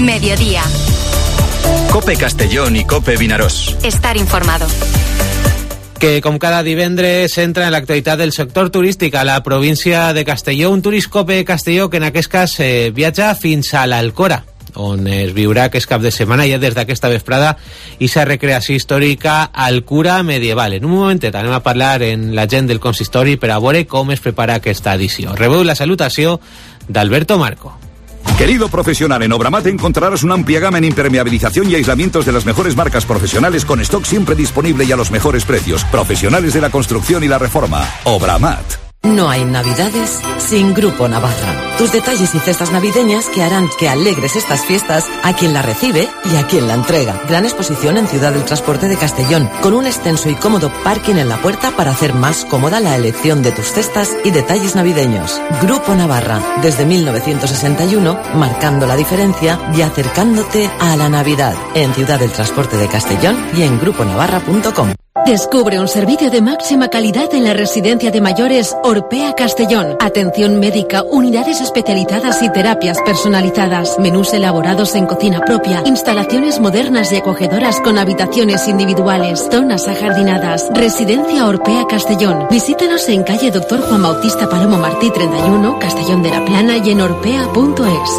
Mediodía. COPE Castellón y COPE Vinaròs. Estar informado. Que com cada divendres entra en l'actualitat del sector turístic a la província de Castelló, un Turiscope Castelló que en aquest cas viatja fins a l'Alcora, on es viurà aquest cap de setmana ja des d'aquesta vesprada i sa recreació històrica Alcura medieval. En un momentet anem a parlar en la gent del consistori per a veure com es prepara aquesta edició. Rebeu la salutació d'Alberto Marco. Querido profesional, en Obramat encontrarás una amplia gama en impermeabilización y aislamientos de las mejores marcas profesionales con stock siempre disponible y a los mejores precios. Profesionales de la construcción y la reforma. Obramat. No hay navidades sin Grupo Navarra. Tus detalles y cestas navideñas que harán que alegres estas fiestas a quien la recibe y a quien la entrega. Gran exposición en Ciudad del Transporte de Castellón, con un extenso y cómodo parking en la puerta para hacer más cómoda la elección de tus cestas y detalles navideños. Grupo Navarra, desde 1961, marcando la diferencia y acercándote a la Navidad. En Ciudad del Transporte de Castellón y en gruponavarra.com. Descubre un servicio de máxima calidad en la residencia de mayores Orpea Castellón. Atención médica, unidades especializadas y terapias personalizadas. Menús elaborados en cocina propia. Instalaciones modernas y acogedoras con habitaciones individuales. Zonas ajardinadas. Residencia Orpea Castellón. Visítenos en calle Dr. Juan Bautista Palomo Martí 31, Castellón de la Plana y en orpea.es.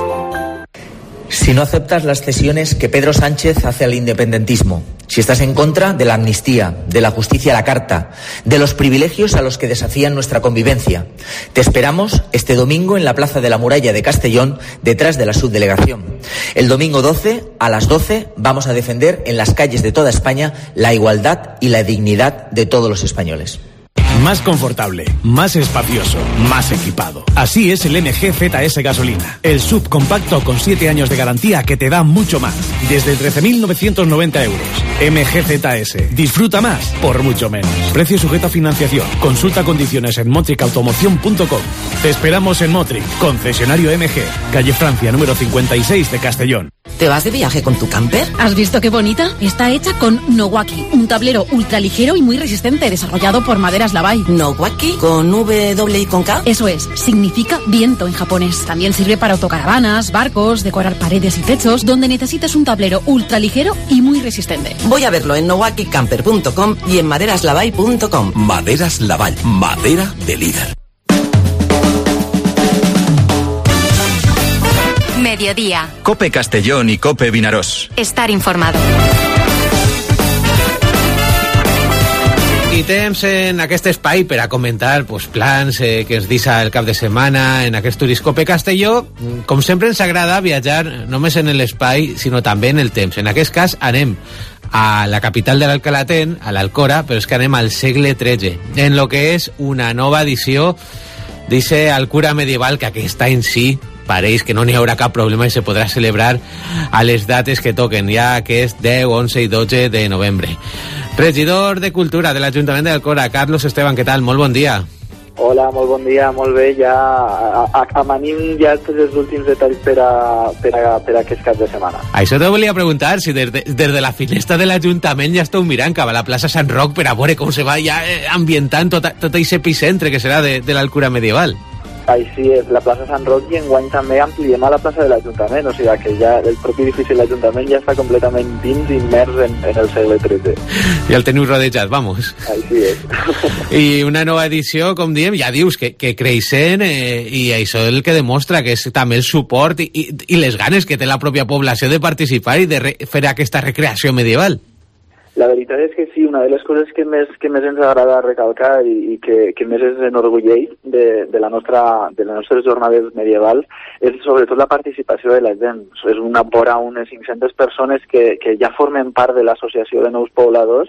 Si no aceptas las cesiones que Pedro Sánchez hace al independentismo, si estás en contra de la amnistía, de la justicia a la carta, de los privilegios a los que desafían nuestra convivencia, te esperamos este domingo en la Plaza de la Muralla de Castellón, detrás de la subdelegación. El domingo 12, a las 12, vamos a defender en las calles de toda España la igualdad y la dignidad de todos los españoles. Más confortable, más espacioso, más equipado. Así es el MG ZS Gasolina. El SUV compacto con 7 años de garantía que te da mucho más. Desde 13.990 euros. MG ZS. Disfruta más por mucho menos. Precio sujeto a financiación. Consulta condiciones en motricautomoción.com. Te esperamos en Motric, concesionario MG. Calle Francia, número 56 de Castellón. ¿Te vas de viaje con tu camper? ¿Has visto qué bonita? Está hecha con Nowaki, un tablero ultraligero y muy resistente, desarrollado por Maderas Lavai. ¿Nowaki? ¿Con W y con K? Eso es, significa viento en japonés. También sirve para autocaravanas, barcos, decorar paredes y techos, donde necesites un tablero ultraligero y muy resistente. Voy a verlo en nowakicamper.com y en maderaslavai.com. Maderas Lavai, madera de líder. Mediodía. COPE Castellón y COPE Vinaròs. Estar informado. I temps en aquest espai per a comentar plans que es deixa el cap de setmana en aquest Turiscope Castelló. Com sempre ens agrada viatjar només en l'espai, sinó també en el temps. En aquest cas anem a la capital de l'Alcalatén, a l'Alcora, però és que anem al segle XIII, en lo que és una nova edició d'eixe Alcura medieval que aquest any sí pareix que no n'hi haurà cap problema i se podrà celebrar a les dates que toquen, ja que és 10, 11 i 12 de novembre. Regidor de Cultura de l'Ajuntament d'Alcora, Carlos Esteban, què tal? Molt bon dia. Hola, molt bon dia, molt bé. Ja amanim ja tots els últims detalls per a aquest cap de setmana. Això te volia preguntar, si des de la finestra de l'Ajuntament ja esteu mirant cap a la plaça Sant Roc per a veure com se va ja ambientant tot aquest epicentre que serà de l'Alcura medieval. Així és, la plaça Sant Roc, i enguany també ampliem a la plaça de l'Ajuntament, o sigui que ja el propi edifici de l'Ajuntament ja està completament dins, immers en el segle XIII. Ja el teniu rodejat, vamos. Així és. I una nova edició, com diem, ja dius, que creixent, i això és el que demostra que és també el suport i les ganes que té la pròpia població de participar i de fer aquesta recreació medieval. La veritat és que sí, una de les coses que més ens agrada recalcar i que més ens enorgulleix de les nostres jornades medievals és sobretot la participació de la gent. És una vora unes 500 persones que ja formen part de l'associació de nous pobladors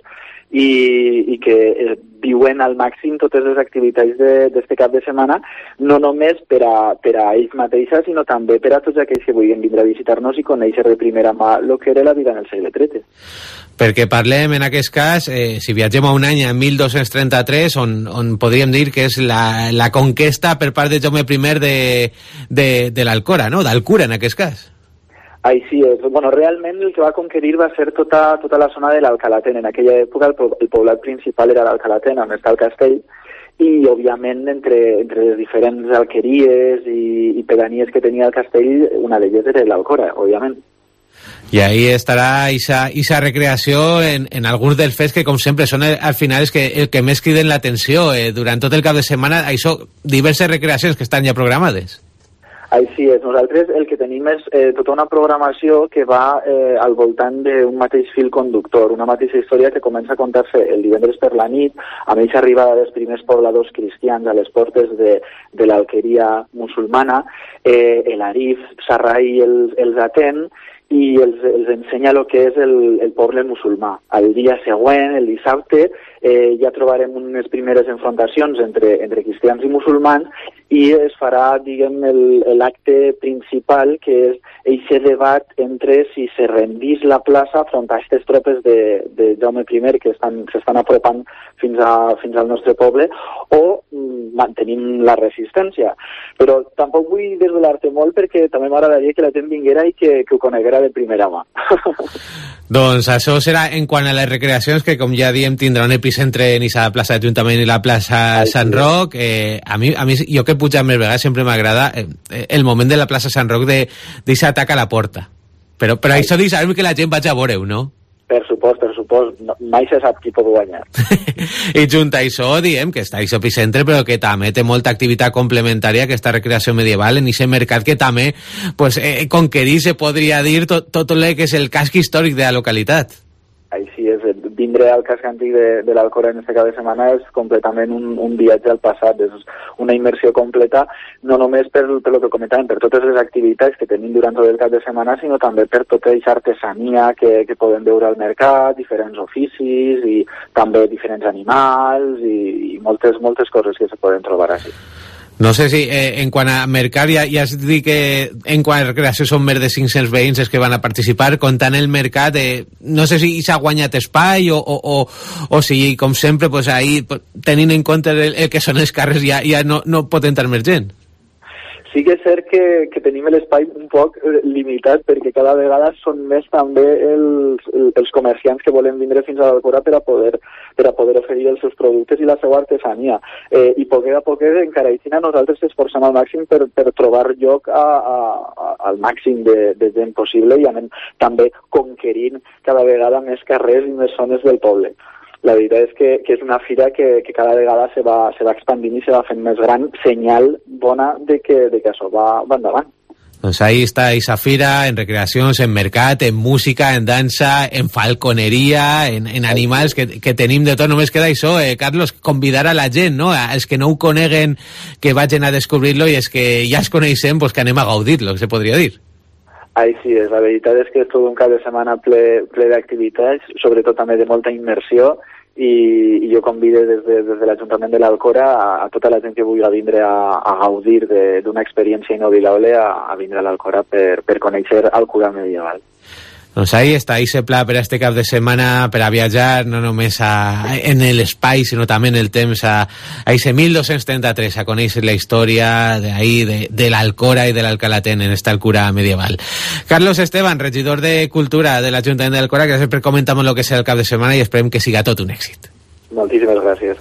i que viuen al màxim totes les activitats d'este cap de setmana, no només per a ells mateixos, sinó també per a tots aquells que vulguin vindre a visitar-nos i conèixer de primera mà el que era la vida en el segle XIII. Perquè parlem, en aquest cas, si viatgem a un any, a 1233, on podríem dir que és la conquesta per part de Jaume I de l'Alcora, no? d'Alcura, en aquest cas. Així és. Bueno, realment el que va conquerir va ser tota la zona de l'Alcalatén. En aquella època el poblat principal era l'Alcalatén, on està el castell, i òbviament entre les diferents alqueries i pedanies que tenia el castell, una d'elles era l'Alcora, òbviament. I ahí estarà esa recreació en alguns dels fets que, com sempre, són al final el que més criden l'atenció. Durant tot el cap de setmana hi són diverses recreacions que estan ja programades. Així és. Nosaltres el que tenim és tota una programació que va al voltant d'un mateix fil conductor, una mateixa història que comença a contar-se el divendres per la nit, amb aquesta arribada dels primers pobladors cristians a les portes de l'Alqueria musulmana. L'Arif Sarraí els atén i els ensenya el que és el poble musulmà. El dia següent, el dissabte, ja trobarem unes primeres enfrontacions entre cristians i musulmans i es farà, diguem, l'acte principal, que és aquest debat entre si se rendís la plaça front a aquestes tropes de Jaume I que s'estan apropant fins al nostre poble, o mantenim la resistència. Però tampoc vull desvelar-te molt, perquè també m'agradaria que la gent vinguera i que ho coneguera de primera mà. Doncs això serà en quant a les recreacions, que com ja diem tindrà un epicentre en la plaça d'Ajuntament i la plaça Sant Roc. A mi, jo que he pujat més vegades, sempre m'agrada el moment de la plaça Sant Roc d'eixa atac a la porta. Però això de saber que la gent vaig a veure-ho, no? Per supost, no, mai se sap qui pot guanyar. I junt a això diem que està aquest epicentre, però que també té molta activitat complementària, aquesta recreació medieval, en aquest mercat que també conquerir, se podria dir, tot el que és el casc històric de la localitat. Així és, vindre al casc antic de l'Alcora en aquest cap de setmana és completament un viatge al passat, és una immersió completa, no només per el que comentàvem, per totes les activitats que tenim durant tot el cap de setmana, sinó també per tota aquesta artesania que podem veure al mercat, diferents oficis i també diferents animals i moltes coses que se poden trobar així. No sé si en quant a mercat ja has dit que en quant a recreació són més de 500 veïns els que van a participar. Comptant el mercat, no sé si s'ha guanyat espai o si, com sempre, ahí, tenint en compte el que són els carrers, ja no pot entrar més gent. Sí que és cert que tenim l'espai un poc limitat, perquè cada vegada són més també els comerciants que volen vindre fins a l'Alcora per a poder oferir els seus productes i la seva artesania. I poquet a poquet, encara així, nosaltres esforcem al màxim per trobar lloc al màxim de gent possible i anem també conquerint cada vegada més carrers i més zones del poble. La veritat és que és una fira que cada vegada se va expandint i se va fent més gran, senyal bona de que això va endavant. Doncs ahí està esa fira, en recreacions, en mercat, en música, en dansa, en falconeria, en animals, que tenim de tot. Només queda això, Carlos, convidar a la gent, no? Els que no ho coneguen, que vagin a descobrir-lo, i els que ja es coneixem, pues que anem a gaudir-lo, que se podria dir. Així és, la veritat és que és tot un cap de setmana ple d'activitats, sobretot també de molta immersió, i jo convido des de l'Ajuntament de l'Alcora a tota la gent que vulgui vindre a gaudir d'una experiència inoblidable a vindre a l'Alcora per conèixer Alcora medieval. Doncs ahí està, ese pla per a este cap de setmana, per a viatjar no només en l'espai, sinó també en el temps, a ese 1233, a conèixer la història de l'Alcora i de l'Alcalatén en esta Alcora medieval. Carlos Esteban, regidor de Cultura de l'Ajuntament de l'Alcora, gràcies per comentar el que serà el cap de setmana i esperem que siga tot un èxit. Moltíssimes gràcies.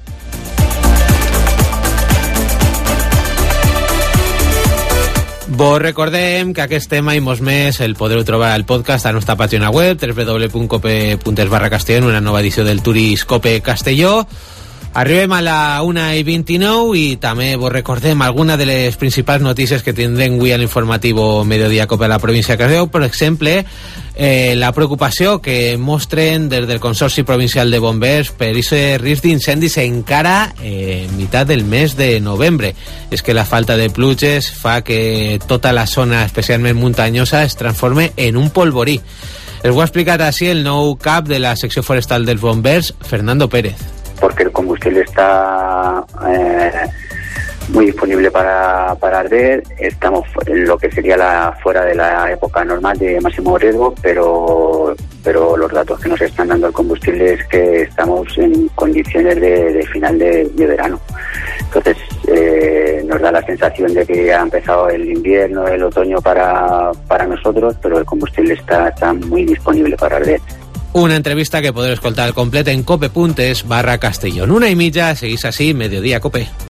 Vos recordem que aquest tema i molts més el podreu trobar al podcast a la nostra pàgina web www.cope.es/castellón, una nova edició del Turis Cope Castelló. Arribem a la 1:29 i també vos recordem alguna de les principals notícies que tindrem avui a l'informatiu Mediodía Cope a la província de Castelló. Per exemple, la preocupació que mostren des del Consorci Provincial de Bombers per aquest risc d'incendis encara en meitat del mes de novembre. És que la falta de pluges fa que tota la zona, especialment muntanyosa, es transforme en un polvorí. Es ho ha explicat així el nou cap de la secció forestal dels bombers, Fernando Pérez. Porque el combustible está muy disponible para arder. Estamos en lo que sería fuera de la época normal de máximo riesgo, pero los datos que nos están dando el combustible es que estamos en condiciones de final de verano. Entonces nos da la sensación de que ha empezado el invierno, el otoño para nosotros, pero el combustible está muy disponible para arder. Una entrevista que podreu escoltar al complet en cope.es/Castellón. 1:30, seguís así, Mediodía Cope.